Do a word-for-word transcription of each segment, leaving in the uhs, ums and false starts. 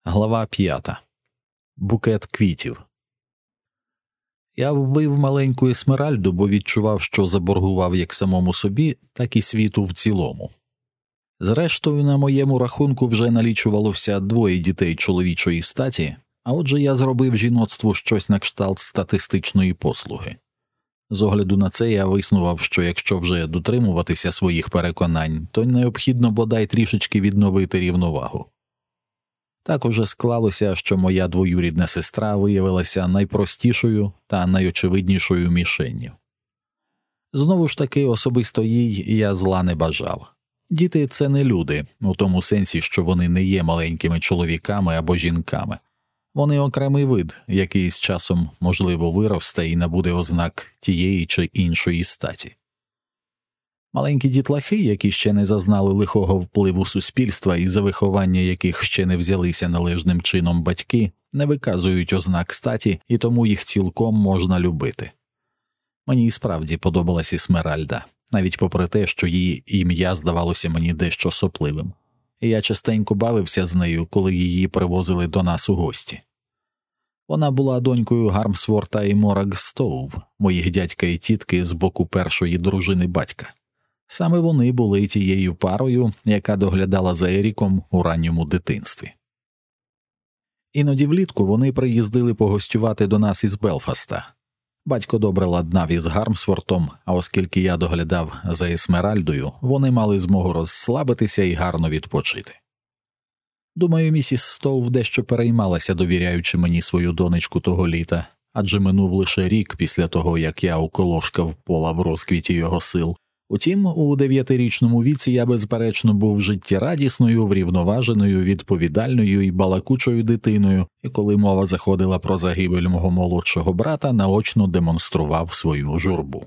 Глава п'ята. Букет квітів. Я вбив маленьку Есмеральду, бо відчував, що заборгував як самому собі, так і світу в цілому. Зрештою, на моєму рахунку вже налічувалося двоє дітей чоловічої статі, а отже я зробив жіноцтву щось на кшталт статистичної послуги. З огляду на це я виснував, що якщо вже дотримуватися своїх переконань, то необхідно бодай трішечки відновити рівновагу. Так уже склалося, що моя двоюрідна сестра виявилася найпростішою та найочевиднішою мішенню. Знову ж таки, особисто їй я зла не бажав. Діти – це не люди, у тому сенсі, що вони не є маленькими чоловіками або жінками. Вони окремий вид, який з часом, можливо, виросте і набуде ознак тієї чи іншої статі. Маленькі дітлахи, які ще не зазнали лихого впливу суспільства і за виховання яких ще не взялися належним чином батьки, не виказують ознак статі, і тому їх цілком можна любити. Мені і справді подобалась Есмеральда, навіть попри те, що її ім'я здавалося мені дещо сопливим. І я частенько бавився з нею, коли її привозили до нас у гості. Вона була донькою Гармсворта і Мораг Стоув, моїх дядька і тітки з боку першої дружини батька. Саме вони були тією парою, яка доглядала за Еріком у ранньому дитинстві. Іноді влітку вони приїздили погостювати до нас із Белфаста. Батько добре ладнав із Гармсвортом, а оскільки я доглядав за Есмеральдою, вони мали змогу розслабитися і гарно відпочити. Думаю, місіс Стоув дещо переймалася, довіряючи мені свою донечку того літа, адже минув лише рік після того, як я уколошкав Пола в розквіті його сил. Утім, у дев'ятирічному віці я, безперечно, був життєрадісною, врівноваженою, відповідальною і балакучою дитиною, і коли мова заходила про загибель мого молодшого брата, наочно демонстрував свою журбу.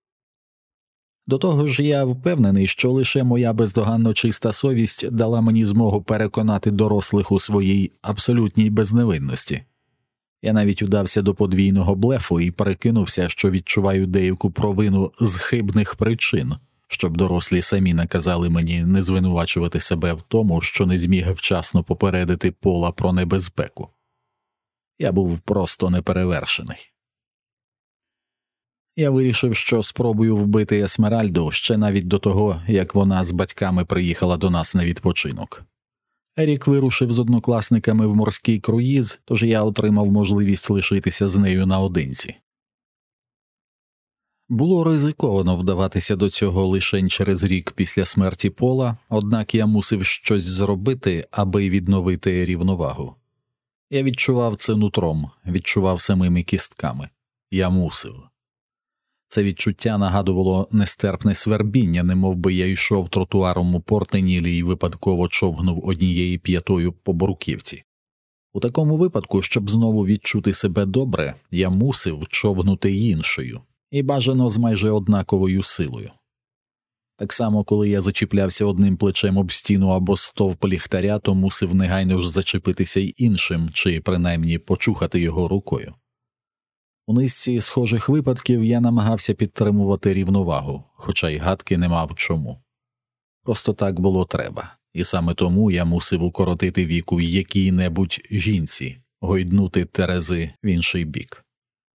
До того ж, я впевнений, що лише моя бездоганно чиста совість дала мені змогу переконати дорослих у своїй абсолютній безневинності. Я навіть удався до подвійного блефу і перекинувся, що відчуваю деяку провину з хибних причин, щоб дорослі самі наказали мені не звинувачувати себе в тому, що не зміг вчасно попередити Пола про небезпеку. Я був просто неперевершений. Я вирішив, що спробую вбити Есмеральду ще навіть до того, як вона з батьками приїхала до нас на відпочинок. Ерік вирушив з однокласниками в морський круїз, тож я отримав можливість лишитися з нею наодинці. Було ризиковано вдаватися до цього лишень через рік після смерті Пола, однак я мусив щось зробити, аби відновити рівновагу. Я відчував це нутром, відчував самими кістками. Я мусив. Це відчуття нагадувало нестерпне свербіння, немов би я йшов тротуаром у Портенілі і випадково човгнув однією п'ятою по бруківці. У такому випадку, щоб знову відчути себе добре, я мусив човгнути іншою, і бажано з майже однаковою силою. Так само, коли я зачіплявся одним плечем об стіну або стовп ліхтаря, то мусив негайно ж зачепитися й іншим, чи принаймні почухати його рукою. У низці схожих випадків я намагався підтримувати рівновагу, хоча й гадки не мав чому. Просто так було треба, і саме тому я мусив укоротити віку якій-небудь жінці, гойднути Терези в інший бік.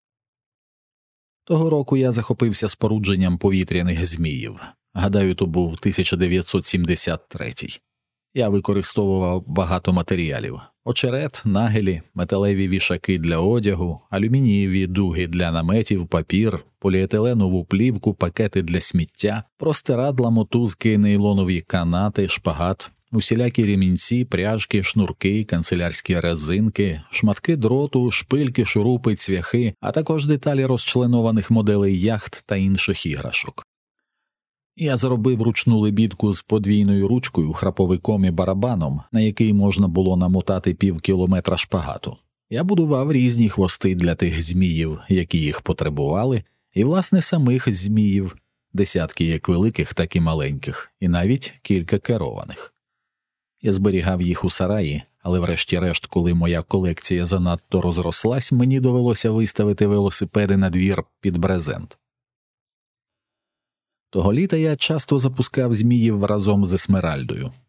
Того року я захопився спорудженням повітряних зміїв. Гадаю, то був тисяча дев'ятсот сімдесят третій. Я використовував багато матеріалів – очерет, нагелі, металеві вішаки для одягу, алюмінієві дуги для наметів, папір, поліетиленову плівку, пакети для сміття, простирадла, мотузки, нейлонові канати, шпагат, усілякі ремінці, пряжки, шнурки, канцелярські резинки, шматки дроту, шпильки, шурупи, цвяхи, а також деталі розчленованих моделей яхт та інших іграшок. Я зробив ручну лебідку з подвійною ручкою, храповиком і барабаном, на який можна було намотати пів кілометра шпагату. Я будував різні хвости для тих зміїв, які їх потребували, і, власне, самих зміїв, десятки як великих, так і маленьких, і навіть кілька керованих. Я зберігав їх у сараї, але врешті-решт, коли моя колекція занадто розрослась, мені довелося виставити велосипеди на двір під брезент. Того літа я часто запускав зміїв разом з Есмеральдою.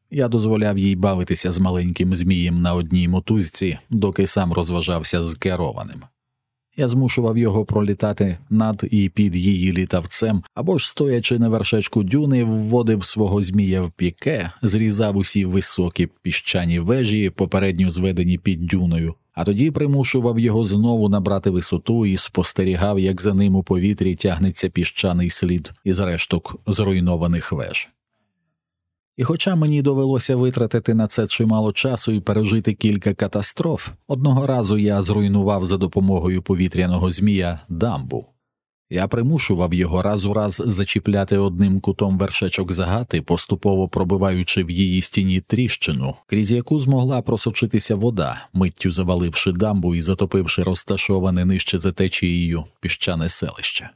Я дозволяв їй бавитися з маленьким змієм на одній мотузці, доки сам розважався з керованим. Я змушував його пролітати над і під її літавцем, або ж, стоячи на вершечку дюни, вводив свого змія в піке, зрізав усі високі піщані вежі, попередньо зведені під дюною, а тоді примушував його знову набрати висоту і спостерігав, як за ним у повітрі тягнеться піщаний слід із решток зруйнованих веж. І хоча мені довелося витратити на це чимало часу і пережити кілька катастроф, одного разу я зруйнував за допомогою повітряного змія дамбу. Я примушував його раз у раз зачіпляти одним кутом вершечок загати, поступово пробиваючи в її стіні тріщину, крізь яку змогла просочитися вода, миттю заваливши дамбу і затопивши розташоване нижче за течією піщане селище.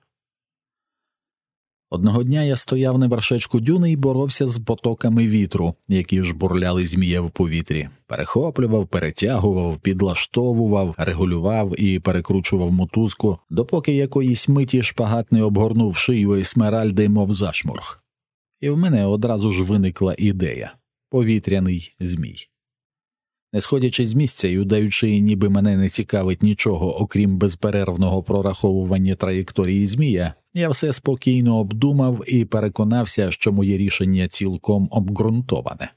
Одного дня я стояв на вершечку дюни і боровся з потоками вітру, які жбурляли змія в повітрі. Перехоплював, перетягував, підлаштовував, регулював і перекручував мотузку, допоки якоїсь миті шпагат не обгорнув шию Есмеральди, мов зашморг. І в мене одразу ж виникла ідея – повітряний змій. Не сходячи з місця і удаючи, ніби мене не цікавить нічого, окрім безперервного прораховування траєкторії змія, я все спокійно обдумав і переконався, що моє рішення цілком обґрунтоване.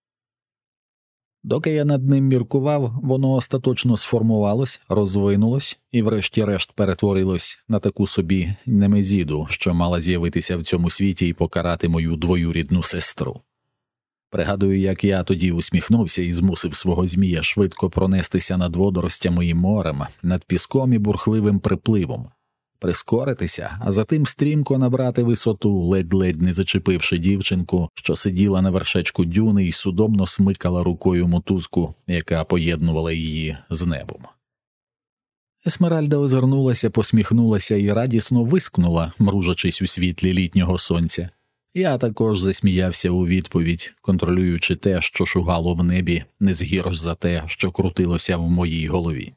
Доки я над ним міркував, воно остаточно сформувалось, розвинулось і врешті-решт перетворилось на таку собі немезіду, що мала з'явитися в цьому світі і покарати мою двоюрідну сестру. Пригадую, як я тоді усміхнувся і змусив свого змія швидко пронестися над водоростями і морем, над піском і бурхливим припливом, прискоритися, а затим стрімко набрати висоту, ледь-ледь не зачепивши дівчинку, що сиділа на вершечку дюни і судомно смикала рукою мотузку, яка поєднувала її з небом. Есмеральда озирнулася, посміхнулася і радісно вискнула, мружачись у світлі літнього сонця. Я також засміявся у відповідь, контролюючи те, що шугало в небі, не згірш за те, що крутилося в моїй голові.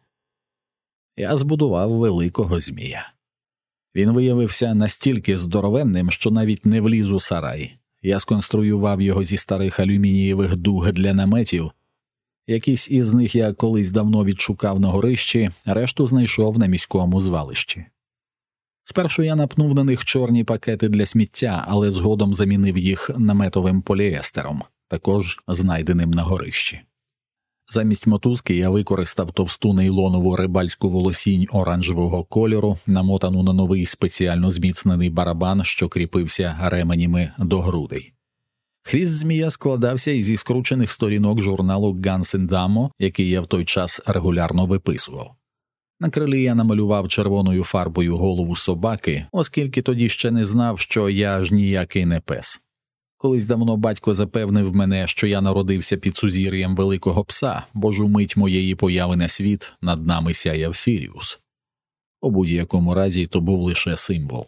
Я збудував великого змія. Він виявився настільки здоровенним, що навіть не вліз у сарай. Я сконструював його зі старих алюмінієвих дуг для наметів. Якісь із них я колись давно відшукав на горищі, решту знайшов на міському звалищі. Спершу я напнув на них чорні пакети для сміття, але згодом замінив їх наметовим поліестером, також знайденим на горищі. Замість мотузки я використав товсту нейлонову рибальську волосінь оранжевого кольору, намотану на новий спеціально зміцнений барабан, що кріпився ременями до грудей. Хвіст змія складався із скручених сторінок журналу Guns and Ammo, який я в той час регулярно виписував. На крилі я намалював червоною фарбою голову собаки, оскільки тоді ще не знав, що я ж ніякий не пес. Колись давно батько запевнив мене, що я народився під сузір'ям великого пса, бо ж у мить моєї появи на світ над нами сяяв Сіріус. У будь-якому разі то був лише символ.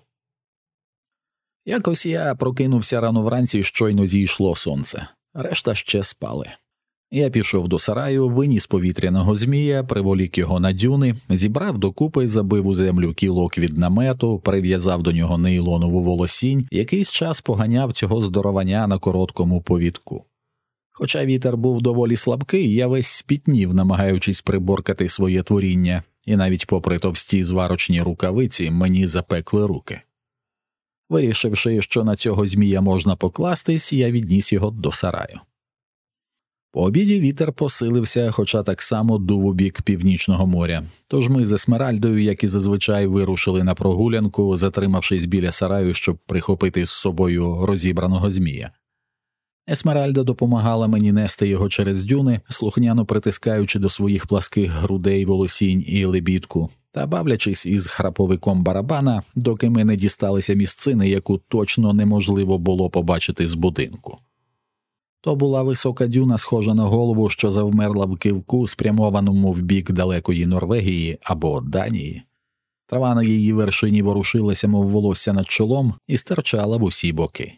Якось я прокинувся рано вранці, щойно зійшло сонце. Решта ще спали. Я пішов до сараю, виніс повітряного змія, приволік його на дюни, зібрав докупи, забив у землю кілок від намету, прив'язав до нього нейлонову волосінь, якийсь час поганяв цього здоровання на короткому повідку. Хоча вітер був доволі слабкий, я весь спітнів, намагаючись приборкати своє творіння, і навіть попри товсті зварочні рукавиці мені запекли руки. Вирішивши, що на цього змія можна покластись, я відніс його до сараю. По обіді вітер посилився, хоча так само дув у бік Північного моря, тож ми з Есмеральдою, як і зазвичай, вирушили на прогулянку, затримавшись біля сараю, щоб прихопити з собою розібраного змія. Есмеральда допомагала мені нести його через дюни, слухняно притискаючи до своїх пласких грудей волосінь і лебідку, та бавлячись із храповиком барабана, доки ми не дісталися місцини, яку точно неможливо було побачити з будинку. То була висока дюна, схожа на голову, що завмерла в кивку, спрямованому в бік далекої Норвегії або Данії. Трава на її вершині ворушилася, мов волосся над чолом, і стирчала в усі боки.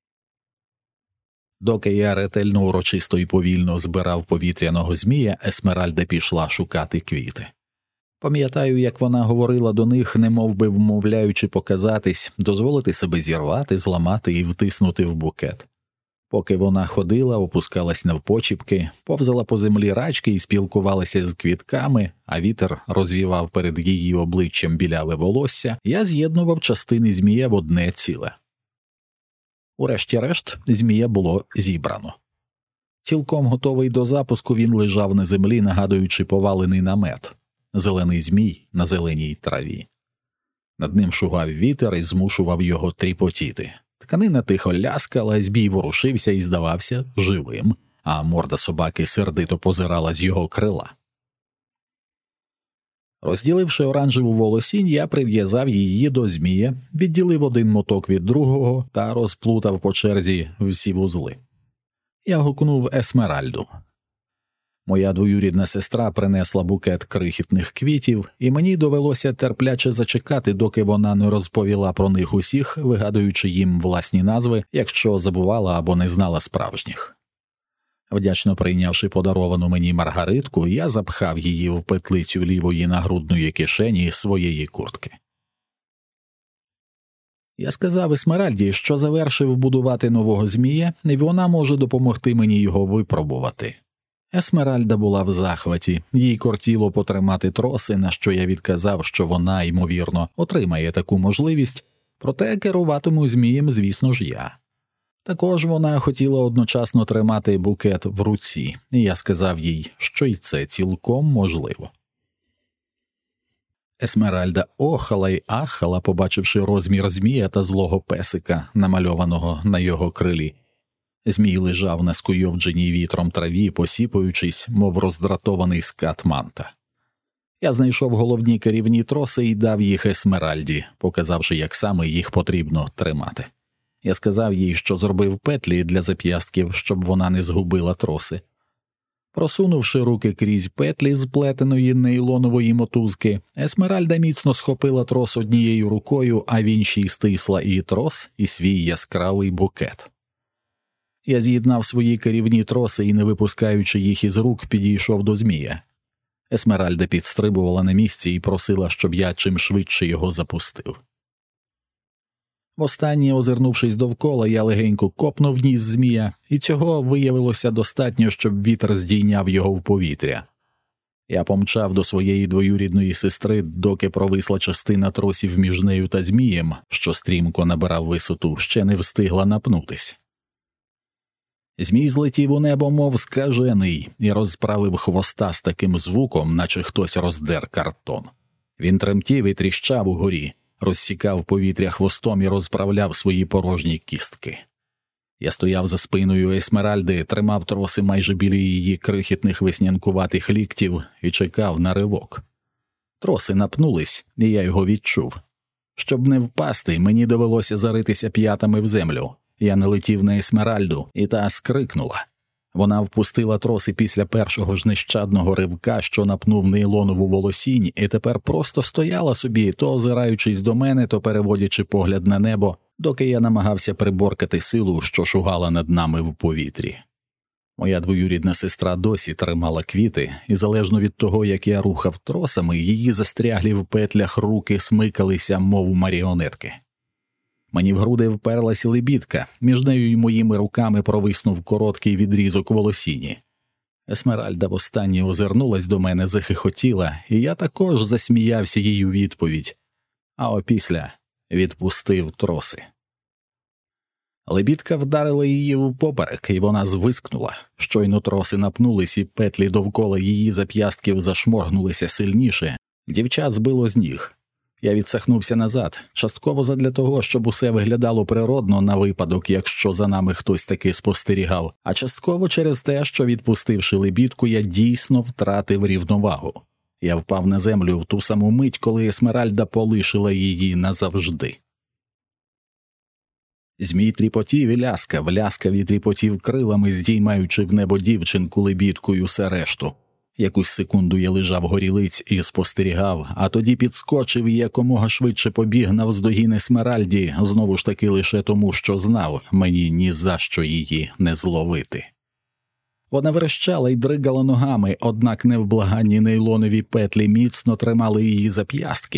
Доки я ретельно, урочисто і повільно збирав повітряного змія, Есмеральда пішла шукати квіти. Пам'ятаю, як вона говорила до них, немов би вмовляючи показатись, дозволити себе зірвати, зламати і втиснути в букет. Поки вона ходила, опускалась навпочіпки, повзала по землі рачки і спілкувалася з квітками, а вітер розвівав перед її обличчям біляве волосся, я з'єднував частини змія в одне ціле. Урешті-решт, змія було зібрано. Цілком готовий до запуску, він лежав на землі, нагадуючи повалений намет, зелений змій на зеленій траві. Над ним шугав вітер і змушував його тріпотіти. Тканина тихо ляскала, збій ворушився і здавався живим, а морда собаки сердито позирала з його крила. Розділивши оранжеву волосінь, я прив'язав її до змія, відділив один моток від другого та розплутав по черзі всі вузли. Я гукнув Есмеральду. Моя двоюрідна сестра принесла букет крихітних квітів, і мені довелося терпляче зачекати, доки вона не розповіла про них усіх, вигадуючи їм власні назви, якщо забувала або не знала справжніх. Вдячно прийнявши подаровану мені маргаритку, я запхав її в петлицю лівої нагрудної кишені своєї куртки. Я сказав Есмеральді, що завершив будувати нового змія, і вона може допомогти мені його випробувати. Есмеральда була в захваті, їй кортіло потримати троси, на що я відказав, що вона, ймовірно, отримає таку можливість, проте керуватиму змієм, звісно ж, я. Також вона хотіла одночасно тримати букет в руці, і я сказав їй, що й це цілком можливо. Есмеральда охала й ахала, побачивши розмір змія та злого песика, намальованого на його крилі. Змій лежав на скуйовдженій вітром траві, посіпаючись, мов роздратований скат манта. Я знайшов головні керівні троси і дав їх Есмеральді, показавши, як саме їх потрібно тримати. Я сказав їй, що зробив петлі для зап'ястків, щоб вона не згубила троси. Просунувши руки крізь петлі з плетеної нейлонової мотузки, Есмеральда міцно схопила трос однією рукою, а в іншій стисла і трос, і свій яскравий букет. Я з'єднав свої керівні троси і, не випускаючи їх із рук, підійшов до змія. Есмеральда підстрибувала на місці і просила, щоб я чим швидше його запустив. Востаннє, озирнувшись довкола, я легенько копнув ніс змія, і цього виявилося достатньо, щоб вітер здійняв його в повітря. Я помчав до своєї двоюрідної сестри, доки провисла частина тросів між нею та змієм, що стрімко набирав висоту, ще не встигла напнутись. Змій злетів у небо, мов скажений, і розправив хвоста з таким звуком, наче хтось роздер картон. Він тремтів і тріщав угорі, розсікав повітря хвостом і розправляв свої порожні кістки. Я стояв за спиною Есмеральди, тримав троси майже біля її крихітних веснянкуватих ліктів і чекав на ривок. Троси напнулись, і я його відчув. Щоб не впасти, мені довелося заритися п'ятами в землю. Я налетів на Есмеральду, і та скрикнула. Вона впустила троси після першого ж нещадного ривка, що напнув нейлонову волосінь, і тепер просто стояла собі, то озираючись до мене, то переводячи погляд на небо, доки я намагався приборкати силу, що шугала над нами в повітрі. Моя двоюрідна сестра досі тримала квіти, і залежно від того, як я рухав тросами, її застряглі в петлях руки смикалися, мов маріонетки. Мені в груди вперлась лебідка, між нею й моїми руками провиснув короткий відрізок волосіні. Есмеральда востаннє озирнулась до мене, захихотіла, і я також засміявся їй у відповідь, а опісля відпустив троси. Лебідка вдарила її впоперек, і вона звискнула. Щойно троси напнулись, і петлі довкола її зап'ястків зашморгнулися сильніше. Дівча збило з ніг. Я відсахнувся назад, частково задля того, щоб усе виглядало природно на випадок, якщо за нами хтось таки спостерігав, а частково через те, що, відпустивши лебідку, я дійсно втратив рівновагу. Я впав на землю в ту саму мить, коли Есмеральда полишила її назавжди. Змій тріпотів і ляскав, ляскав і тріпотів крилами, здіймаючи в небо дівчинку лебідкою все решту. Якусь секунду я лежав горілиць і спостерігав, а тоді підскочив і якомога швидше побіг навздогін Есмеральді, знову ж таки лише тому, що знав, мені ні за що її не зловити. Вона верещала й дригала ногами, однак невблаганні нейлонові петлі міцно тримали її зап'ястки.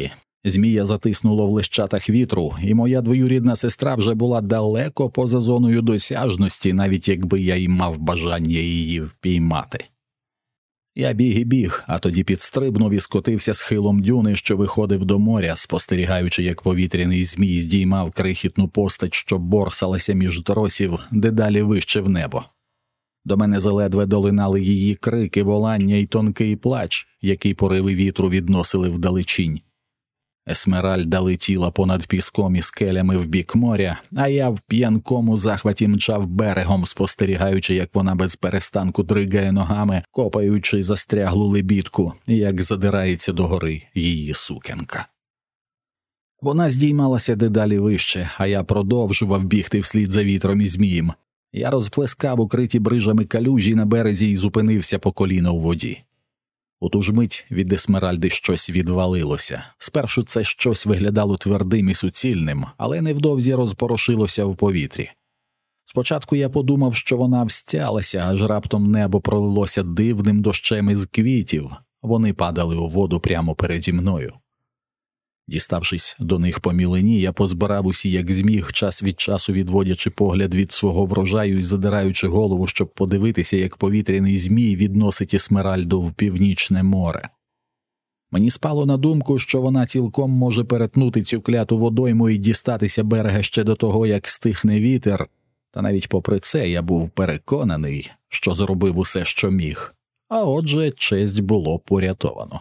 Змія затиснуло в лищатах вітру, і моя двоюрідна сестра вже була далеко поза зоною досяжності, навіть якби я й мав бажання її впіймати. Я біг і біг, а тоді підстрибнув і скотився схилом дюни, що виходив до моря, спостерігаючи, як повітряний змій здіймав крихітну постать, що борсалася між тросів дедалі вище в небо. До мене заледве долинали її крики, волання й тонкий плач, який пориви вітру відносили вдалечінь. Есмеральда летіла понад піском і скелями в бік моря, а я в п'янкому захваті мчав берегом, спостерігаючи, як вона без перестанку дригає ногами, копаючи застряглу лебідку, і як задирається догори її сукенка. Вона здіймалася дедалі вище, а я продовжував бігти вслід за вітром і змієм. Я розплескав укриті брижами калюжі на березі і зупинився по коліно у воді. У ту ж мить від Есмеральди щось відвалилося. Спершу це щось виглядало твердим і суцільним, але невдовзі розпорошилося в повітрі. Спочатку я подумав, що вона встялася, аж раптом небо пролилося дивним дощем із квітів. Вони падали у воду прямо переді мною. Діставшись до них по мілині, я позбирав усі, як зміг, час від часу відводячи погляд від свого врожаю і задираючи голову, щоб подивитися, як повітряний змій відносить Есмеральду в північне море. Мені спало на думку, що вона цілком може перетнути цю кляту водойму і дістатися берега ще до того, як стихне вітер, та навіть попри це я був переконаний, що зробив усе, що міг, а отже, честь було порятовано.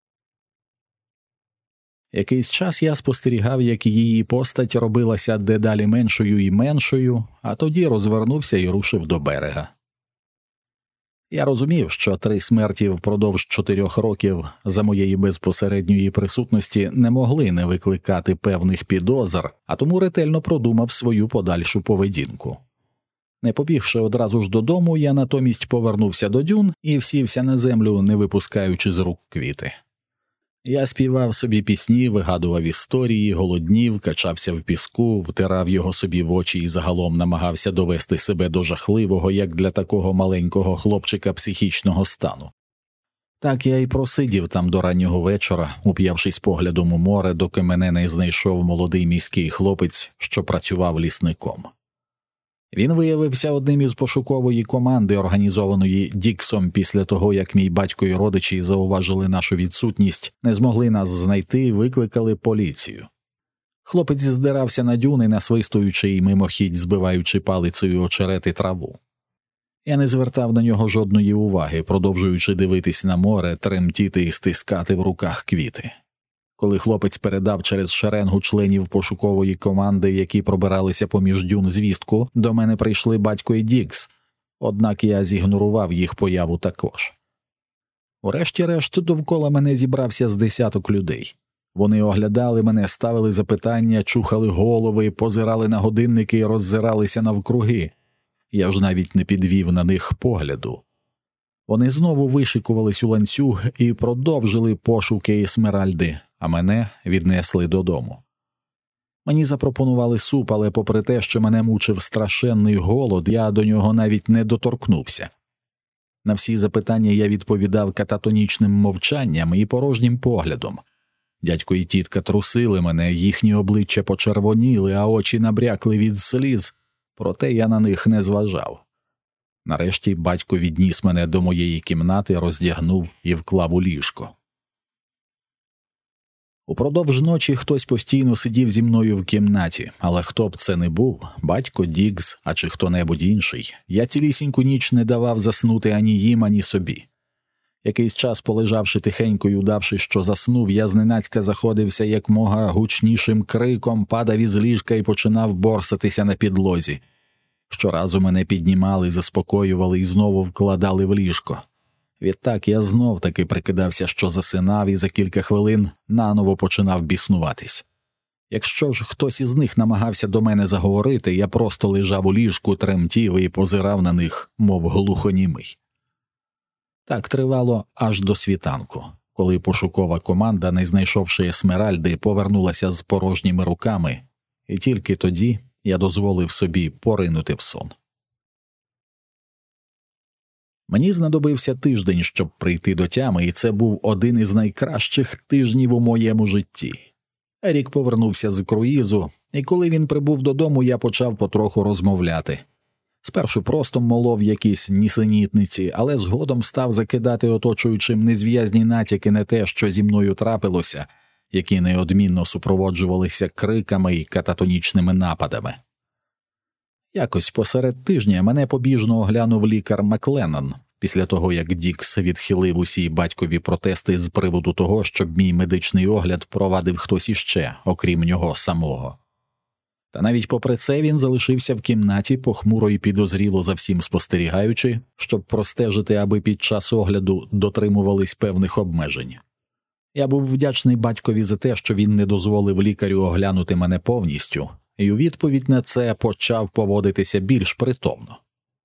Якийсь час я спостерігав, як її постать робилася дедалі меншою і меншою, а тоді розвернувся і рушив до берега. Я розумів, що три смерті впродовж чотирьох років за моєї безпосередньої присутності не могли не викликати певних підозр, а тому ретельно продумав свою подальшу поведінку. Не побігши одразу ж додому, я натомість повернувся до дюн і всівся на землю, не випускаючи з рук квіти. Я співав собі пісні, вигадував історії, голоднів, качався в піску, втирав його собі в очі і загалом намагався довести себе до жахливого, як для такого маленького хлопчика, психічного стану. Так я й просидів там до раннього вечора, уп'явшись поглядом у море, доки мене не знайшов молодий міський хлопець, що працював лісником. Він виявився одним із пошукової команди, організованої Діксом після того, як мій батько і родичі зауважили нашу відсутність, не змогли нас знайти і викликали поліцію. Хлопець здирався на дюни, насвистуючи і мимохідь збиваючи палицею очерети траву. Я не звертав на нього жодної уваги, продовжуючи дивитись на море, тремтіти і стискати в руках квіти. Коли хлопець передав через шеренгу членів пошукової команди, які пробиралися поміж дюн звістку, до мене прийшли батько і Дікс, однак я зігнорував їх появу також. Урешті-решт довкола мене зібрався з десяток людей. Вони оглядали мене, ставили запитання, чухали голови, позирали на годинники і роззиралися навкруги. Я ж навіть не підвів на них погляду. Вони знову вишикувались у ланцюг і продовжили пошуки Есмеральди, а мене віднесли додому. Мені запропонували суп, але попри те, що мене мучив страшенний голод, я до нього навіть не доторкнувся. На всі запитання я відповідав кататонічним мовчанням і порожнім поглядом. Дядько і тітка трусили мене, їхні обличчя почервоніли, а очі набрякли від сліз, проте я на них не зважав. Нарешті батько відніс мене до моєї кімнати, роздягнув і вклав у ліжко. Упродовж ночі хтось постійно сидів зі мною в кімнаті, але хто б це не був, батько, Дікс, а чи хто-небудь інший, я цілісіньку ніч не давав заснути ані їм, ані собі. Якийсь час, полежавши тихенько й удавши, що заснув, я зненацька заходився якмога гучнішим криком, падав із ліжка і починав борсатися на підлозі. Щоразу мене піднімали, заспокоювали і знову вкладали в ліжко. Відтак я знов-таки прикидався, що засинав, і за кілька хвилин наново починав біснуватись. Якщо ж хтось із них намагався до мене заговорити, я просто лежав у ліжку, тремтів і позирав на них, мов глухонімий. Так тривало аж до світанку, коли пошукова команда, не знайшовши Есмеральди, повернулася з порожніми руками, і тільки тоді я дозволив собі поринути в сон. Мені знадобився тиждень, щоб прийти до тями, і це був один із найкращих тижнів у моєму житті. Ерік повернувся з круїзу, і коли він прибув додому, я почав потроху розмовляти. Спершу просто молов якісь нісенітниці, але згодом став закидати оточуючим незв'язні натяки на те, що зі мною трапилося, які неодмінно супроводжувалися криками і кататонічними нападами. Якось посеред тижня мене побіжно оглянув лікар Макленнон, після того, як Дікс відхилив усі батькові протести з приводу того, щоб мій медичний огляд провадив хтось іще, окрім нього самого. Та навіть попри це він залишився в кімнаті, похмуро і підозріло за всім спостерігаючи, щоб простежити, аби під час огляду дотримувались певних обмежень. Я був вдячний батькові за те, що він не дозволив лікарю оглянути мене повністю, і у відповідь на це почав поводитися більш притомно.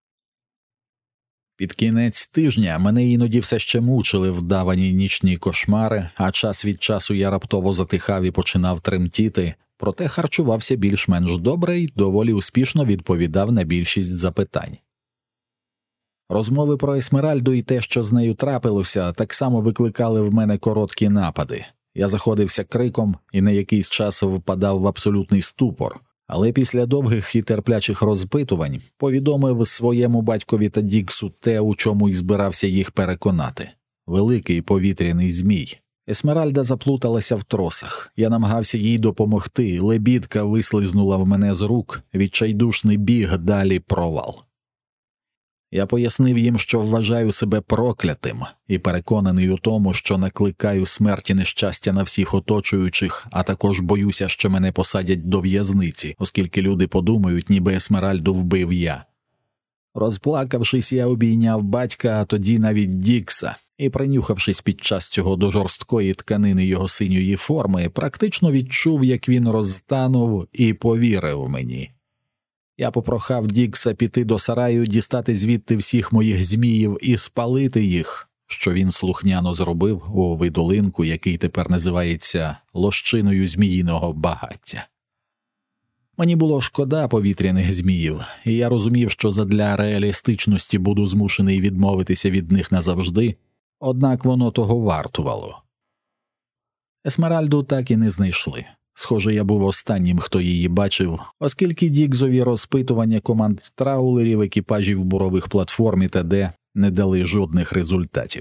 Під кінець тижня мене іноді все ще мучили вдавані нічні кошмари, а час від часу я раптово затихав і починав тремтіти, проте харчувався більш-менш добре і доволі успішно відповідав на більшість запитань. Розмови про Есмеральду і те, що з нею трапилося, так само викликали в мене короткі напади. Я заходився криком і на якийсь час впадав в абсолютний ступор, але після довгих і терплячих розпитувань повідомив своєму батькові та Діксу те, у чому й збирався їх переконати. Великий повітряний змій. Есмеральда заплуталася в тросах. Я намагався їй допомогти, лебідка вислизнула в мене з рук, відчайдушний біг, далі провал. Я пояснив їм, що вважаю себе проклятим і переконаний у тому, що накликаю смерть і нещастя на всіх оточуючих, а також боюся, що мене посадять до в'язниці, оскільки люди подумають, ніби Есмеральду вбив я. Розплакавшись, я обійняв батька, а тоді навіть Дікса, і, принюхавшись під час цього до жорсткої тканини його синьої форми, практично відчув, як він розтанув і повірив мені. Я попрохав Дікса піти до сараю, дістати звідти всіх моїх зміїв і спалити їх, що він слухняно зробив у видолинку, який тепер називається лощиною зміїного багаття. Мені було шкода повітряних зміїв, і я розумів, що задля реалістичності буду змушений відмовитися від них назавжди, однак воно того вартувало. Есмеральду так і не знайшли. Схоже, я був останнім, хто її бачив, оскільки Діксові розпитування команд траулерів, екіпажів бурових платформ і т.д. не дали жодних результатів.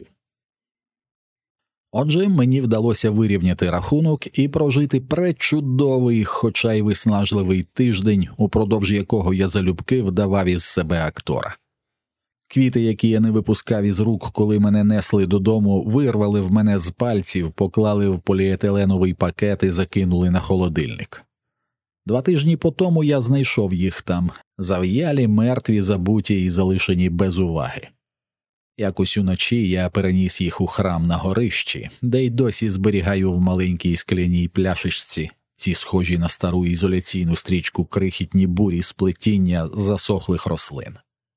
Отже, мені вдалося вирівняти рахунок і прожити пречудовий, хоча й виснажливий тиждень, упродовж якого я залюбки вдавав із себе актора. Квіти, які я не випускав із рук, коли мене несли додому, вирвали в мене з пальців, поклали в поліетиленовий пакет і закинули на холодильник. Два тижні по тому я знайшов їх там, зав'ялі, мертві, забуті і залишені без уваги. Якось уночі я переніс їх у храм на горищі, де й досі зберігаю в маленькій скляній пляшечці ці схожі на стару ізоляційну стрічку крихітні бурі сплетіння засохлих рослин.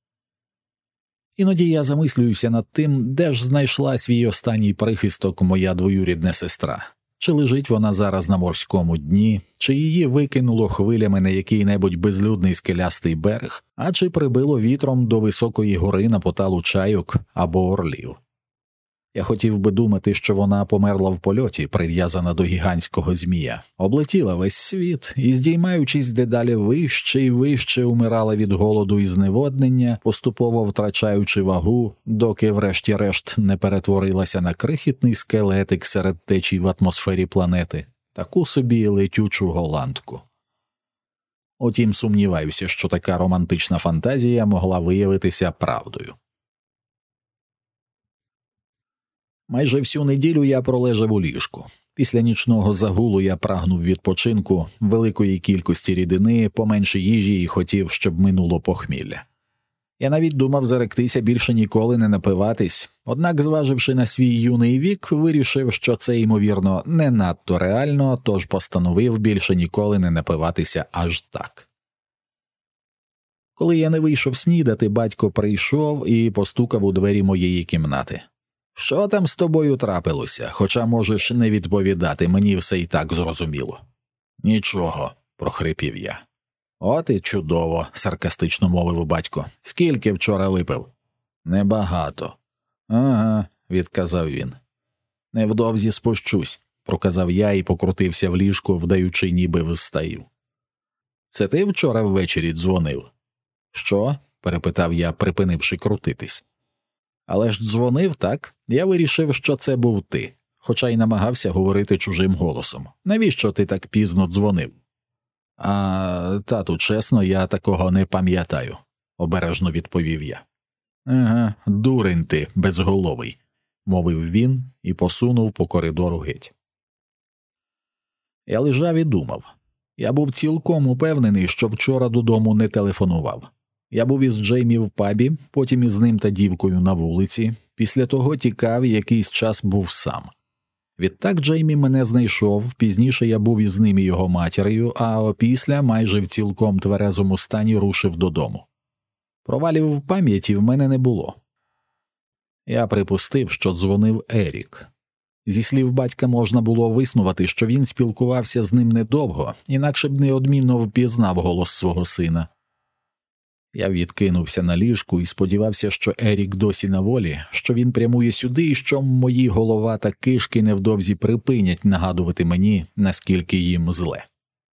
Іноді я замислююся над тим, де ж знайшла свій останній прихисток моя двоюрідна сестра. Чи лежить вона зараз на морському дні, чи її викинуло хвилями на який-небудь безлюдний скелястий берег, а чи прибило вітром до високої гори на поталу чайок або орлів. Я хотів би думати, що вона померла в польоті, прив'язана до гігантського змія, облетіла весь світ і, здіймаючись дедалі вище і вище, умирала від голоду і зневоднення, поступово втрачаючи вагу, доки врешті-решт не перетворилася на крихітний скелетик серед течій в атмосфері планети, таку собі летючу голландку. Утім, сумніваюся, що така романтична фантазія могла виявитися правдою. Майже всю неділю я пролежав у ліжку. Після нічного загулу я прагнув відпочинку, великої кількості рідини, поменше їжі і хотів, щоб минуло похмілля. Я навіть думав заректися більше ніколи не напиватись, однак, зваживши на свій юний вік, вирішив, що це, ймовірно, не надто реально, тож постановив більше ніколи не напиватися аж так. Коли я не вийшов снідати, батько прийшов і постукав у двері моєї кімнати. «Що там з тобою трапилося? Хоча можеш не відповідати, мені все і так зрозуміло». «Нічого», – прохрипів я. «От і чудово», – саркастично мовив батько. «Скільки вчора випив?» «Небагато». «Ага», – відказав він. «Невдовзі спущусь», – проказав я і покрутився в ліжку, вдаючи, ніби встаю. Це ти вчора ввечері дзвонив? Що? Перепитав я, припинивши крутитись. Але ж дзвонив, так? Я вирішив, що це був ти, хоча й намагався говорити чужим голосом. Навіщо ти так пізно дзвонив? А, тату, чесно, я такого не пам'ятаю, обережно відповів я. Ага, дурень ти, безголовий, мовив він і посунув по коридору геть. Я лежав і думав. Я був цілком упевнений, що вчора додому не телефонував. Я був із Джеймі в пабі, потім із ним та дівкою на вулиці, після того тікав і якийсь час був сам. Відтак Джеймі мене знайшов, пізніше я був із ним і його матір'ю, а опісля майже в цілком тверезому стані рушив додому. Провалів в пам'яті в мене не було. Я припустив, що дзвонив Ерік. Зі слів батька можна було виснувати, що він спілкувався з ним недовго, інакше б неодмінно впізнав голос свого сина. Я відкинувся на ліжку і сподівався, що Ерік досі на волі, що він прямує сюди і що мої голова та кишки невдовзі припинять нагадувати мені, наскільки їм зле.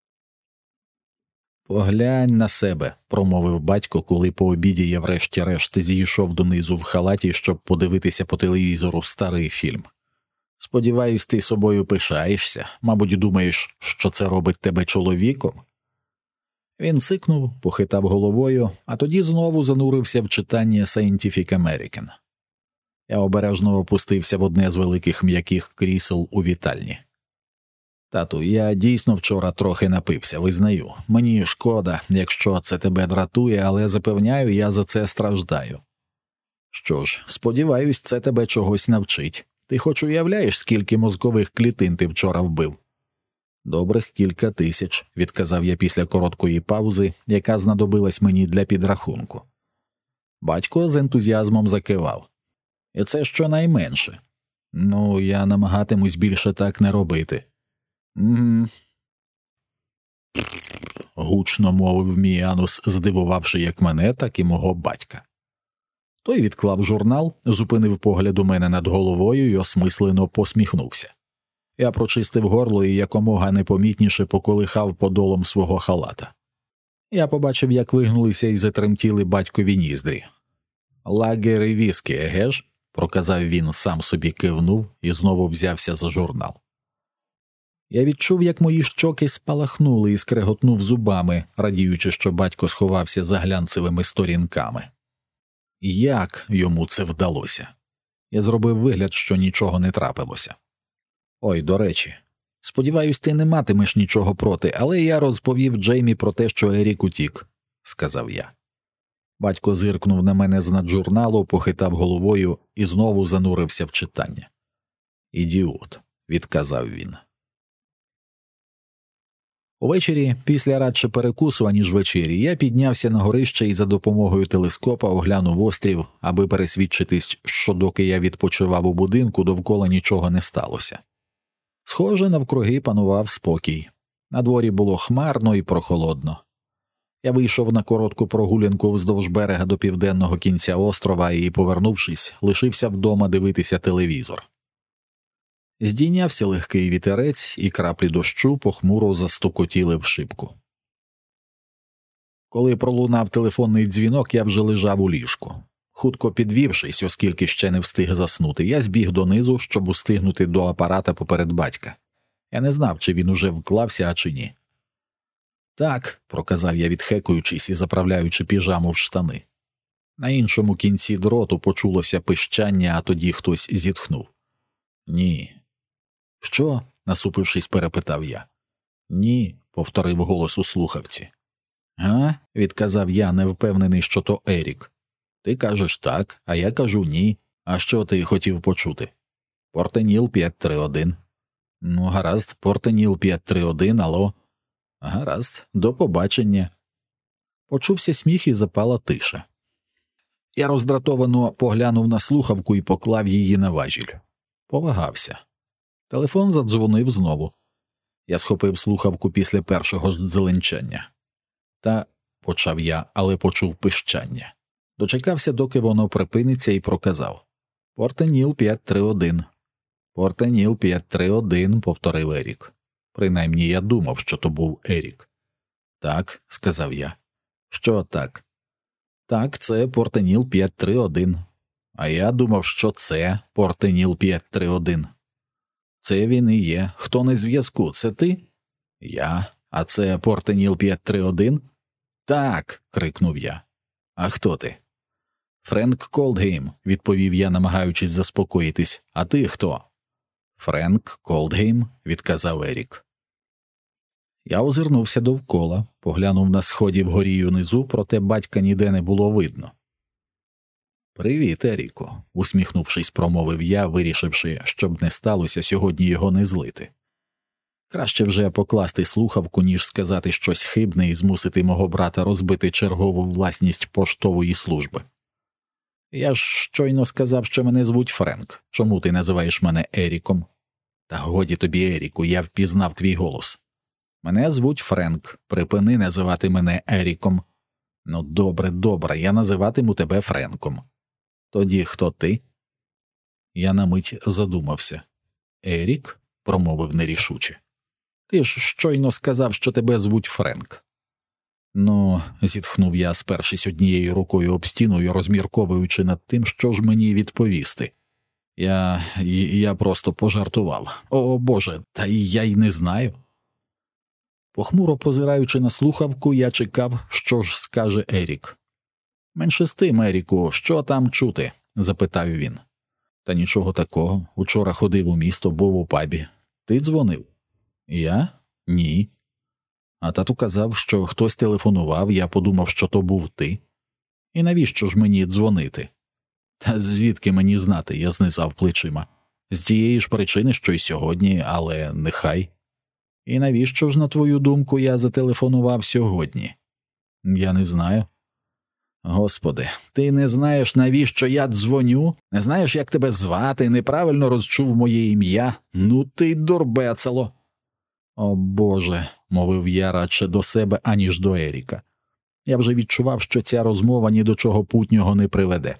«Поглянь на себе», – промовив батько, коли по обіді я врешті-решт зійшов донизу в халаті, щоб подивитися по телевізору старий фільм. «Сподіваюсь, ти собою пишаєшся, мабуть, думаєш, що це робить тебе чоловіком?» Він сикнув, похитав головою, а тоді знову занурився в читання Scientific American. Я обережно опустився в одне з великих м'яких крісел у вітальні. «Тату, я дійсно вчора трохи напився, визнаю. Мені шкода, якщо це тебе дратує, але запевняю, я за це страждаю. Що ж, сподіваюсь, це тебе чогось навчить. Ти хоч уявляєш, скільки мозкових клітин ти вчора вбив?» «Добрих кілька тисяч», – відказав я після короткої паузи, яка знадобилась мені для підрахунку. Батько з ентузіазмом закивав. «І це щонайменше. Ну, я намагатимусь більше так не робити». «Угу». Гучно мовив мій анус, здивувавши як мене, так і мого батька. Той відклав журнал, зупинив погляд у мене над головою і осмислено посміхнувся. Я прочистив горло і якомога непомітніше поколихав подолом свого халата. Я побачив, як вигнулися і затремтіли батькові ніздрі. «Лагер і віскі, еге ж?» – проказав він, сам собі кивнув і знову взявся за журнал. Я відчув, як мої щоки спалахнули і скреготнув зубами, радіючи, що батько сховався за глянцевими сторінками. Як йому це вдалося? Я зробив вигляд, що нічого не трапилося. «Ой, до речі, сподіваюсь, ти не матимеш нічого проти, але я розповів Джеймі про те, що Ерік утік», – сказав я. Батько зиркнув на мене з-над журналу, похитав головою і знову занурився в читання. «Ідіот», – відказав він. Увечері, після радше перекусу, аніж вечері, я піднявся на горище і за допомогою телескопа оглянув острів, аби пересвідчитись, що доки я відпочивав у будинку, довкола нічого не сталося. Схоже, навкруги панував спокій. На дворі було хмарно і прохолодно. Я вийшов на коротку прогулянку вздовж берега до південного кінця острова і, повернувшись, лишився вдома дивитися телевізор. Здійнявся легкий вітерець, і краплі дощу похмуро застукотіли в шибку. Коли пролунав телефонний дзвінок, я вже лежав у ліжку. Хутко підвівшись, оскільки ще не встиг заснути, я збіг донизу, щоб устигнути до апарата поперед батька. Я не знав, чи він уже вклався, а чи ні. «Так», – проказав я, відхекуючись і заправляючи піжаму в штани. На іншому кінці дроту почулося пищання, а тоді хтось зітхнув. «Ні». «Що?» – насупившись, перепитав я. «Ні», – повторив голос у слухавці. «Га?» – відказав я, невпевнений, що то Ерік. «Ти кажеш так, а я кажу ні. А що ти хотів почути?» «Портеніл п'ять три один». «Ну, гаразд, Портеніл п'ять три один, алло». «Гаразд, до побачення». Почувся сміх і запала тиша. Я роздратовано поглянув на слухавку і поклав її на важіль. Повагався. Телефон задзвонив знову. Я схопив слухавку після першого ж дзеленчання. Та, почав я, але почув пищання. Дочекався, доки воно припиниться, і проказав. «Портеніл п'ять три один». Портеніл п'ять три один, повторив Ерік. Принаймні я думав, що то був Ерік. Так, сказав я. Що так? Так, це Портеніл п'ять три один. А я думав, що це Портеніл п'ять три один. Це він і є. Хто на зв'язку? Це ти? Я. А це Портеніл п'ять три один? Так, крикнув я. А хто ти? Френк Колдгейм, відповів я, намагаючись заспокоїтись. А ти хто? Френк Колдгейм, відказав Ерік. Я озирнувся довкола, поглянув на сході вгорі й унизу, проте батька ніде не було видно. «Привіт, Еріку», – усміхнувшись, промовив я, вирішивши, щоб не сталося сьогодні його не злити. Краще вже покласти слухавку, ніж сказати щось хибне і змусити мого брата розбити чергову власність поштової служби. «Я ж щойно сказав, що мене звуть Френк. Чому ти називаєш мене Еріком?» «Та годі тобі, Еріку, я впізнав твій голос». «Мене звуть Френк. Припини називати мене Еріком». «Ну, добре, добре, я називатиму тебе Френком». «Тоді хто ти?» Я на мить задумався. «Ерік?» – промовив нерішуче. «Ти ж щойно сказав, що тебе звуть Френк». «Ну», – зітхнув я, спершись однією рукою об стіну і розмірковуючи над тим, що ж мені відповісти. Я... я просто пожартував. О, Боже, та я й не знаю. Похмуро позираючи на слухавку, я чекав, що ж скаже Ерік. «Менше з тим, Еріку, що там чути?» – запитав він. «Та нічого такого. Учора ходив у місто, був у пабі. Ти дзвонив?» «Я? Ні». «А тату казав, що хтось телефонував, я подумав, що то був ти. І навіщо ж мені дзвонити?» «Та звідки мені знати?» – я знизав плечима. «З тієї ж причини, що й сьогодні, але нехай». «І навіщо ж, на твою думку, я зателефонував сьогодні?» «Я не знаю». «Господи, ти не знаєш, навіщо я дзвоню? Не знаєш, як тебе звати, неправильно розчув моє ім'я? Ну ти дурбецало!» «О, Боже», – мовив я радше до себе, аніж до Еріка. Я вже відчував, що ця розмова ні до чого путнього не приведе.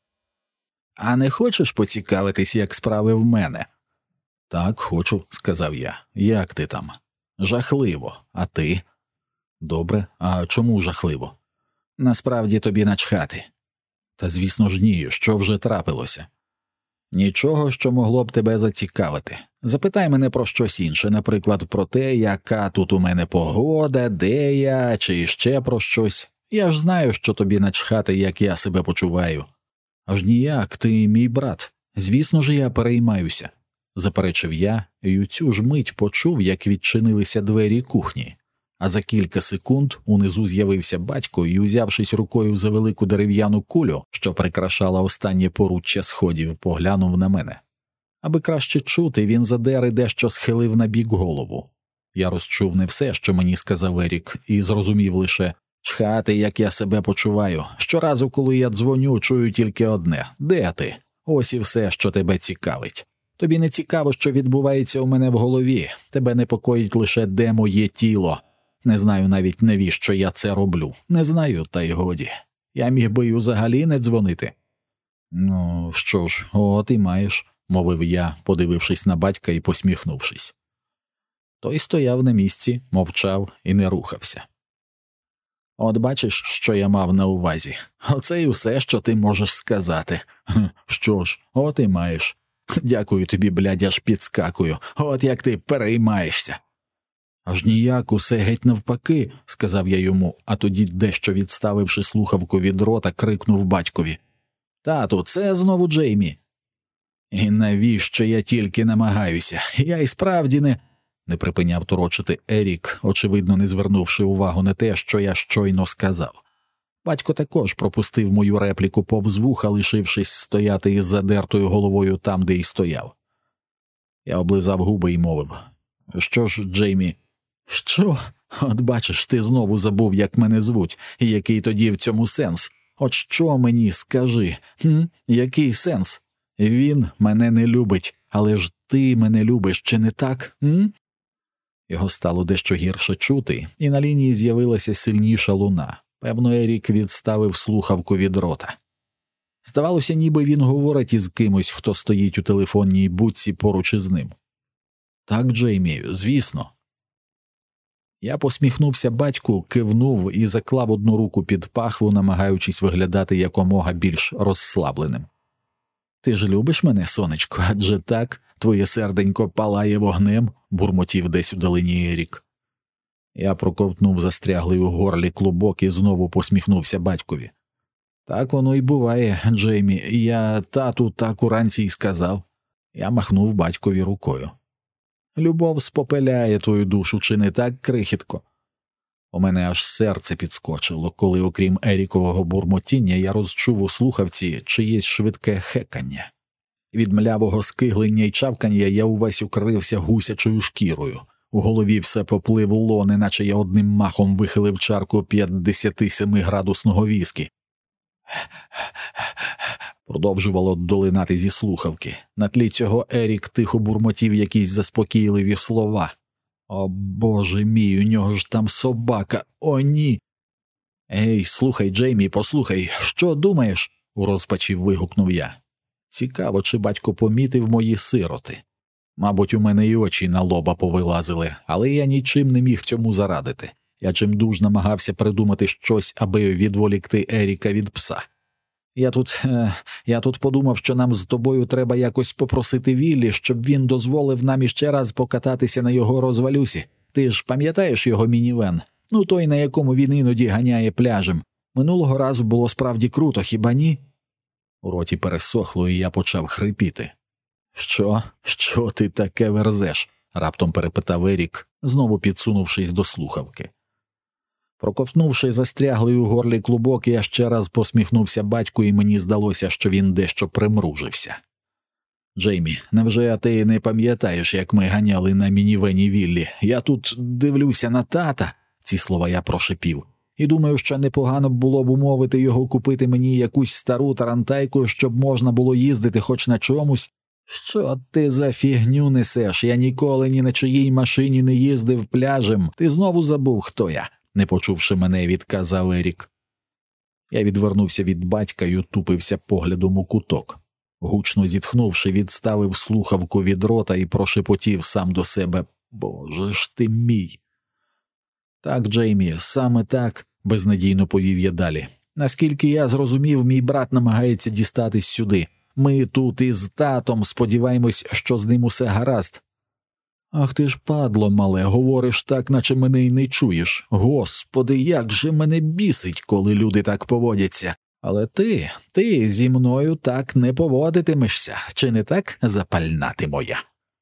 «А не хочеш поцікавитись, як справи в мене?» «Так, хочу», – сказав я. «Як ти там?» «Жахливо. А ти?» «Добре. А чому жахливо?» «Насправді тобі начхати». «Та звісно ж ні. Що вже трапилося?» «Нічого, що могло б тебе зацікавити. Запитай мене про щось інше, наприклад, про те, яка тут у мене погода, де я, чи ще про щось. Я ж знаю, що тобі начхати, як я себе почуваю». «Аж ніяк, ти мій брат. Звісно ж, я переймаюся», – заперечив я, і у цю ж мить почув, як відчинилися двері кухні. А за кілька секунд унизу з'явився батько і, узявшись рукою за велику дерев'яну кулю, що прикрашала останнє поруччя сходів, поглянув на мене. Аби краще чути, він задер і дещо схилив на бік голову. Я розчув не все, що мені сказав Ерік, і зрозумів лише: «Чхати, як я себе почуваю. Щоразу, коли я дзвоню, чую тільки одне: де ти? Ось і все, що тебе цікавить. Тобі не цікаво, що відбувається у мене в голові. Тебе непокоїть лише, де моє тіло. Не знаю навіть, навіщо я це роблю. Не знаю, та й годі. Я міг би й взагалі не дзвонити». «Ну, що ж, от і маєш», – мовив я, подивившись на батька і посміхнувшись. Той стояв на місці, мовчав і не рухався. «От бачиш, що я мав на увазі. Оце й усе, що ти можеш сказати. Що ж, от і маєш. Дякую тобі, блядь, аж підскакую. От як ти переймаєшся». «Аж ніяк, усе геть навпаки», – сказав я йому, а тоді, дещо відставивши слухавку від рота, крикнув батькові: «Тату, це знову Джеймі». «І навіщо я тільки намагаюся? Я й справді не…» – не припиняв торочити Ерік, очевидно не звернувши увагу на те, що я щойно сказав. Батько також пропустив мою репліку повз вуха, лишившись стояти із задертою головою там, де й стояв. Я облизав губи й мовив: «Що ж, Джеймі?» «Що? От бачиш, ти знову забув, як мене звуть, і який тоді в цьому сенс. От що мені скажи? Хм? Який сенс? Він мене не любить, але ж ти мене любиш, чи не так? М?» Його стало дещо гірше чути, і на лінії з'явилася сильніша луна. Певно, Ерік відставив слухавку від рота. Здавалося, ніби він говорить із кимось, хто стоїть у телефонній будці поруч із ним. «Так, Джеймі, звісно». Я посміхнувся батьку, кивнув і заклав одну руку під пахву, намагаючись виглядати якомога більш розслабленим. «Ти ж любиш мене, сонечко, адже так, твоє серденько палає вогнем», – бурмотів десь у далині Ерік. Я проковтнув застряглий у горлі клубок і знову посміхнувся батькові. «Так воно й буває, Джеймі, я тату так уранці й сказав». Я махнув батькові рукою. «Любов спопеляє твою душу, чи не так, крихітко?» У мене аж серце підскочило, коли, окрім Ерікового бурмотіння, я розчув у слухавці чиєсь швидке хекання. Від млявого скиглення й чавкання я увесь укрився гусячою шкірою. У голові все попливло, неначе я одним махом вихилив чарку п'ятдесятисемиградусного віскі. Продовжувало долинати зі слухавки. На тлі цього Ерік тихо бурмотів якісь заспокійливі слова. «О, Боже мій, у нього ж там собака, о ні!» «Ей, слухай, Джеймі, послухай, що думаєш?» – у розпачі вигукнув я. Цікаво, чи батько помітив мої сироти. Мабуть, у мене й очі на лоба повилазили, але я нічим не міг цьому зарадити. Я чимдуж намагався придумати щось, аби відволікти Еріка від пса. Я тут, е, я тут подумав, що нам з тобою треба якось попросити Віллі, щоб він дозволив нам іще раз покататися на його розвалюсі. Ти ж пам'ятаєш його мінівен? Ну, той, на якому він іноді ганяє пляжем. Минулого разу було справді круто, хіба ні? У роті пересохло, і я почав хрипіти. «Що? Що ти таке верзеш?» – раптом перепитав Ерік, знову підсунувшись до слухавки. Проковтнувши застряглий у горлі клубок, я ще раз посміхнувся батьку, і мені здалося, що він дещо примружився. «Джеймі, невже ти не пам'ятаєш, як ми ганяли на мінівені Віллі? Я тут дивлюся на тата», – ці слова я прошепів, «і думаю, що непогано б було б умовити його купити мені якусь стару тарантайку, щоб можна було їздити хоч на чомусь». «Що ти за фігню несеш? Я ніколи ні на чиїй машині не їздив пляжем. Ти знову забув, хто я?» Не почувши мене, відказав Ерік. Я відвернувся від батька й утупився поглядом у куток. Гучно зітхнувши, відставив слухавку від рота і прошепотів сам до себе: «Боже ж ти мій!» «Так, Джеймі, саме так», – безнадійно повів я далі. «Наскільки я зрозумів, мій брат намагається дістатись сюди. Ми тут із татом сподіваємось, що з ним усе гаразд». «Ах ти ж падло мале, говориш так, наче мене й не чуєш. Господи, як же мене бісить, коли люди так поводяться. Але ти, ти зі мною так не поводитимешся, чи не так, запальна ти моя?»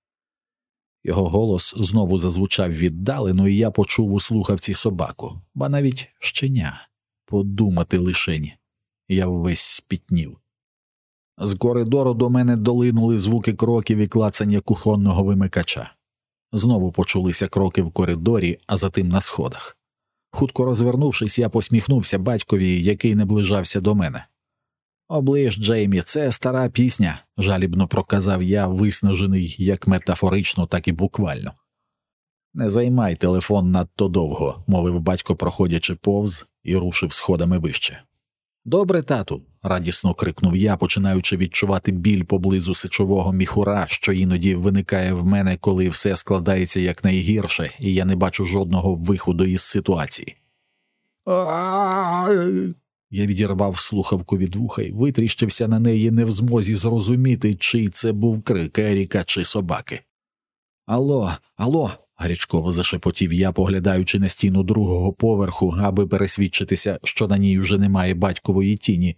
Його голос знову зазвучав віддалено, і я почув у слухавці собаку, ба навіть щеня. Подумати лишень. Я ввесь спітнів. З коридору до мене долинули звуки кроків і клацання кухонного вимикача. Знову почулися кроки в коридорі, а затим на сходах. Хутко розвернувшись, я посміхнувся батькові, який наближався до мене. «Оближ, Джеймі, це стара пісня», – жалібно проказав я, виснажений як метафорично, так і буквально. «Не займай телефон надто довго», – мовив батько, проходячи повз, і рушив сходами вище. «Добре, тату», – радісно крикнув я, починаючи відчувати біль поблизу сечового міхура, що іноді виникає в мене, коли все складається якнайгірше, і я не бачу жодного виходу із ситуації. Я відірвав слухавку від вуха й витріщився на неї, не в змозі зрозуміти, чий це був крик, Еріка чи собаки. «Алло, алло!» – гарячково зашепотів я, поглядаючи на стіну другого поверху, аби пересвідчитися, що на ній уже немає батькової тіні.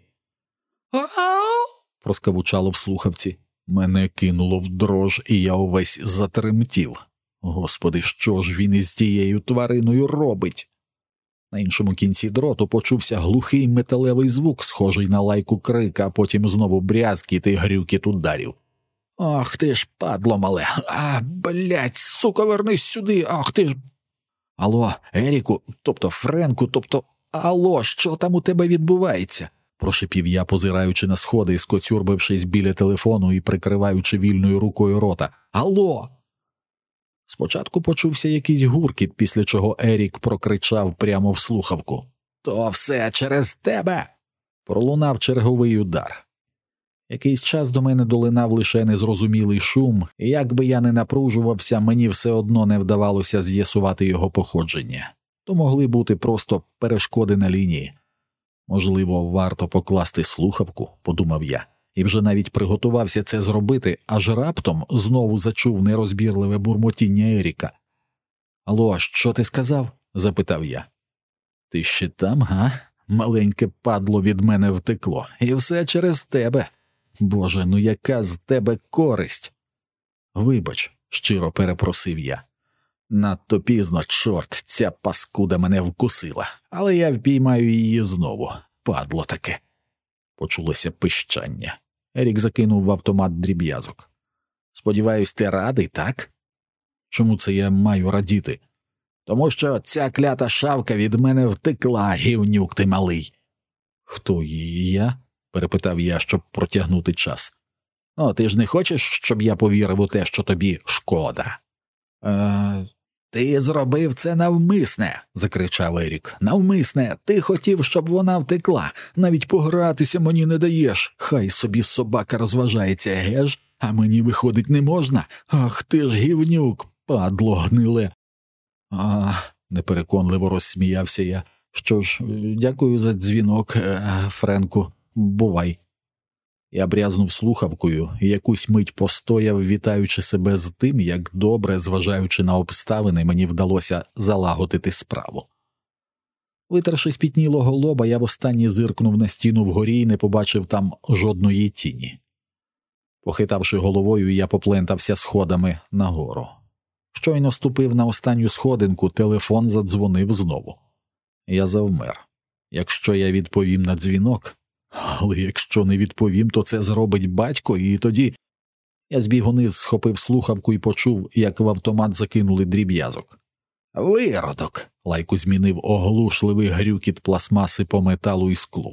– проскавучало в слухавці. Мене кинуло в дрож, і я увесь затремтів. Господи, що ж він із тією твариною робить? На іншому кінці дроту почувся глухий металевий звук, схожий на лайку крика, а потім знову брязкіт і грюкіт ударів. «Ах ти ж, падло мале! А, блядь, сука, вернись сюди! Ах ти ж!» «Алло, Еріку, тобто Френку, тобто... Алло, що там у тебе відбувається?» Прошипів я, позираючи на сходи, скоцюрбившись біля телефону і прикриваючи вільною рукою рота. «Алло!» Спочатку почувся якийсь гуркіт, після чого Ерік прокричав прямо в слухавку. «То все через тебе!» Пролунав черговий удар. Якийсь час до мене долинав лише незрозумілий шум, і як би я не напружувався, мені все одно не вдавалося з'ясувати його походження. То могли бути просто перешкоди на лінії. Можливо, варто покласти слухавку, подумав я, і вже навіть приготувався це зробити, аж раптом знову зачув нерозбірливе бурмотіння Еріка. «Алло, що ти сказав?» – запитав я. «Ти ще там, га? Маленьке падло від мене втекло, і все через тебе. Боже, ну яка з тебе користь?» «Вибач», – щиро перепросив я. «Надто пізно, чорт, ця паскуда мене вкусила, але я впіймаю її знову, падло таке». Почулося пищання. Ерік закинув в автомат дріб'язок. «Сподіваюсь, ти радий, так?» «Чому це я маю радіти?» «Тому що ця клята шавка від мене втекла, гівнюк ти малий». «Хто її, я?» – перепитав я, щоб протягнути час. «О, ти ж не хочеш, щоб я повірив у те, що тобі шкода?» «Е... «Ти зробив це навмисне», – закричав Ерік. «Навмисне, ти хотів, щоб вона втекла. Навіть погратися мені не даєш. Хай собі собака розважається, геж, а мені виходить не можна. Ах ти ж гівнюк, падло гниле». «А...» – непереконливо розсміявся я. «Що ж, дякую за дзвінок, Френку. Бувай». Я брязнув слухавкою і якусь мить постояв, вітаючи себе з тим, як добре, зважаючи на обставини, мені вдалося залагодити справу. Витерши спітнілого лоба, я востаннє зиркнув на стіну вгорі і не побачив там жодної тіні. Похитавши головою, я поплентався сходами нагору. Щойно ступив на останню сходинку, телефон задзвонив знову. Я завмер. Якщо я відповім на дзвінок... Але якщо не відповім, то це зробить батько, і тоді... Я збіг униз, схопив слухавку і почув, як в автомат закинули дріб'язок. «Виродок!» – лайку змінив оглушливий грюкіт пластмаси по металу і склу.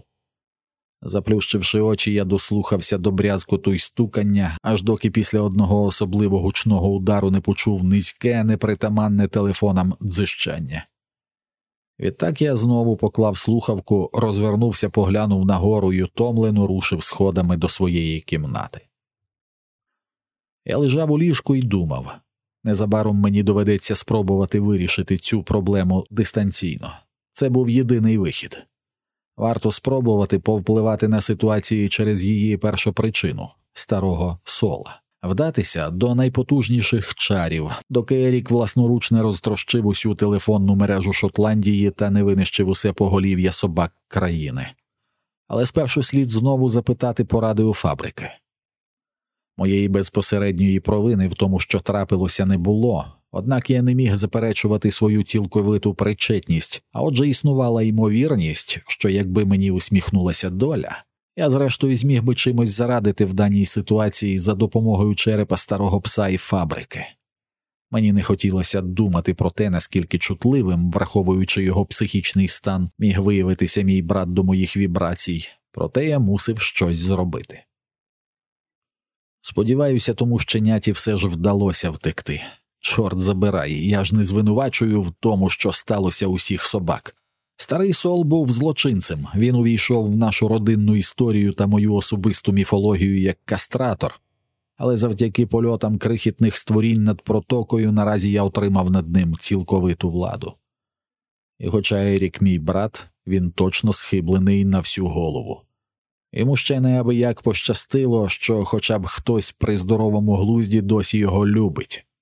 Заплющивши очі, я дослухався до брязкоту й стукання, аж доки після одного особливо гучного удару не почув низьке, непритаманне телефонам дзижчання. Відтак я знову поклав слухавку, розвернувся, поглянув нагору й утомлено рушив сходами до своєї кімнати. Я лежав у ліжку і думав. Незабаром мені доведеться спробувати вирішити цю проблему дистанційно. Це був єдиний вихід. Варто спробувати повпливати на ситуацію через її першопричину – старого Сола. Вдатися до найпотужніших чарів, доки Ерік власноруч не розтрощив усю телефонну мережу Шотландії та не винищив усе поголів'я собак країни. Але спершу слід знову запитати поради у фабрики. Моєї безпосередньої провини в тому, що трапилося, не було, однак я не міг заперечувати свою цілковиту причетність, а отже існувала ймовірність, що якби мені усміхнулася доля, я зрештою зміг би чимось зарадити в даній ситуації за допомогою черепа старого пса і фабрики. Мені не хотілося думати про те, наскільки чутливим, враховуючи його психічний стан, міг виявитися мій брат до моїх вібрацій, проте я мусив щось зробити. Сподіваюся, тому щеняті все ж вдалося втекти. Чорт забирай, я ж не звинувачую в тому, що сталося усіх собак. Старий Сол був злочинцем, він увійшов в нашу родинну історію та мою особисту міфологію як кастратор, але завдяки польотам крихітних створінь над протокою наразі я отримав над ним цілковиту владу. І хоча Ерік мій брат, він точно схиблений на всю голову. Йому ще неабияк пощастило, що хоча б хтось при здоровому глузді досі його любить.